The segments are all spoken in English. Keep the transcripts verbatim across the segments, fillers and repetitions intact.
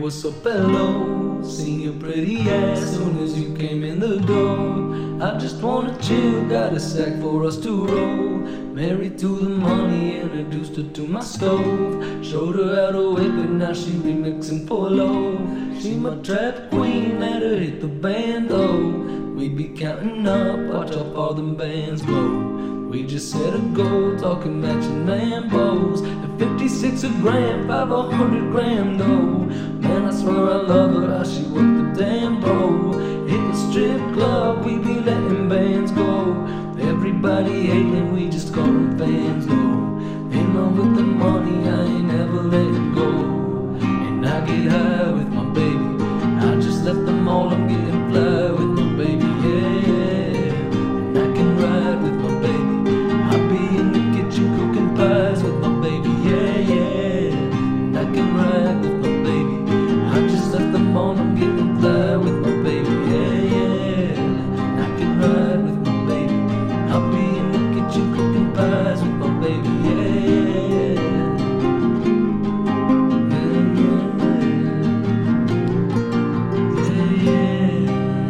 what's up, hello? Seen your pretty ass soon as you came in the door. I just wanna chill, got a sack for us to roll. Married to the money, introduced her to my stove. Showed her how to whip it, now she remixing for low. She my trap queen, let her hit the bando. We be counting up, watch how far them bands go. We just set a goal, talking matching Lambos. At fifty-six a gram, five a hundred gram though. Man, I swear I love her, how she worked the damn bowl. Hit the strip club, we be letting bands go. Everybody hating, we just call them fans though. In love with the money, I ain't never letting go. And I get high with my baby, I just left them all, I'm getting fly with my baby, yeah, yeah. And I can ride with my baby, be in the kitchen cooking pies with my baby, yeah, yeah. And I can ride with my baby, I just left them on, I'm getting fly with my baby, yeah, yeah. And I can ride with my baby, I'll be in the kitchen cooking pies with my baby, yeah, yeah. Yeah, yeah.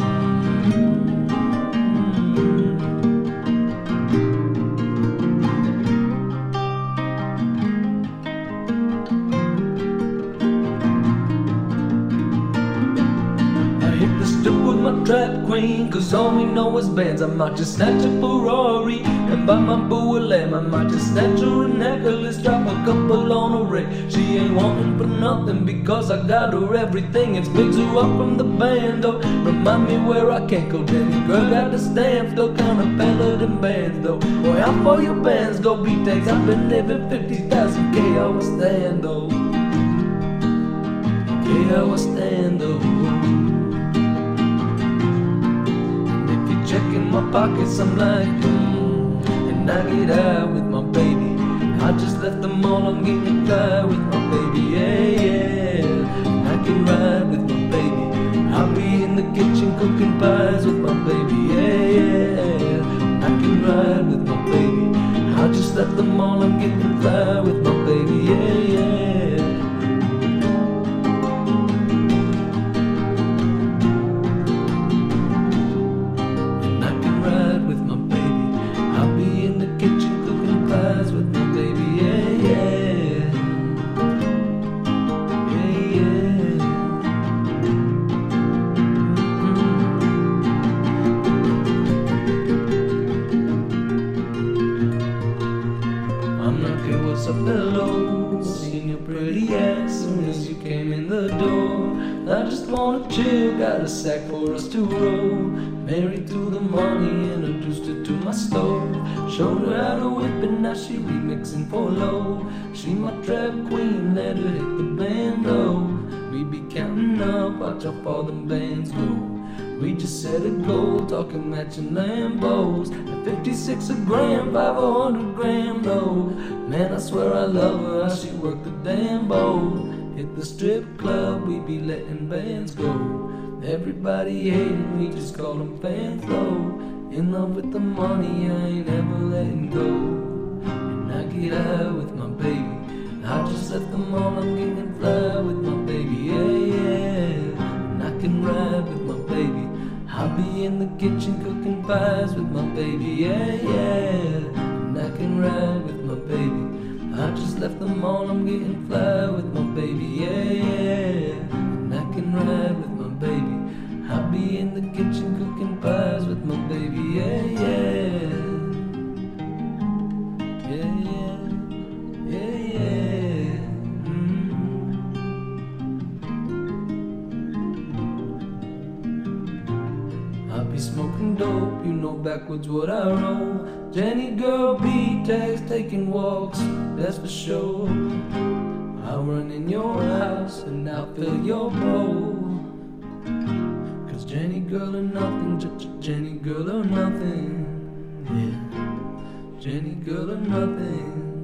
Hit the strip with my trap queen, cause all we know is bands. I might just snatch a Ferrari and buy my boo a lamb. I might just snatch her a necklace, drop a couple on a ring. She ain't wanting for nothing because I got her everything. It's bigs her up from the band, though. Remind me where I can't go. Danny girl got the stamps, though. Kinda better than bands, though. Boy, how far your bands go? B-Takes, I've been living fifty thousand K, I was stand, though. K, I was stand, though. Checking my pockets, I'm like, mm, and I get high with my baby. I just left them all, I'm getting fly with my baby, yeah, yeah. And I can ride with my baby, I'll be in the kitchen cooking pies with my baby, yeah, yeah. And I can ride with my baby, I just left them all, I'm getting fly with my baby, yeah, yeah. What's up, hello? Seen your pretty ass soon as you came in the door. I just wanna chill, got a sack for us to roll. Married to the money, introduced her to my stove. Showed her how to whip it, now she remixing for low. She my trap queen, let her hit the bando. We be counting up, watch how far them bands go. We just set a goal, talking matching Lambos. At fifty-six a gram, five a hundred gram though. Man, I swear I love her, how she worked the damn bowl. Hit the strip club, we be letting bands go. Everybody hating, we just call them fans though. In love with the money, I ain't ever letting go. And I get high with my baby, I just left them all, I'm getting fly with my baby, yeah, yeah. And I can ride with my baby, I'll be in the kitchen cooking pies with my baby, yeah, yeah. And I can ride with my baby, I just left them all, I'm getting fly with my baby, yeah, yeah. And I can ride with my baby, I'll be in the kitchen cooking pies with my baby, yeah, yeah. Yeah, yeah, yeah, yeah. Mm. I be smoking dope, you know backwards what I roll. Jenny girl, B-Takes, taking walks, that's for sure. I'll run in your house and I'll fill your bowl. Cause Jenny girl or nothing, Jenny girl or nothing, yeah. Jenny girl or nothing.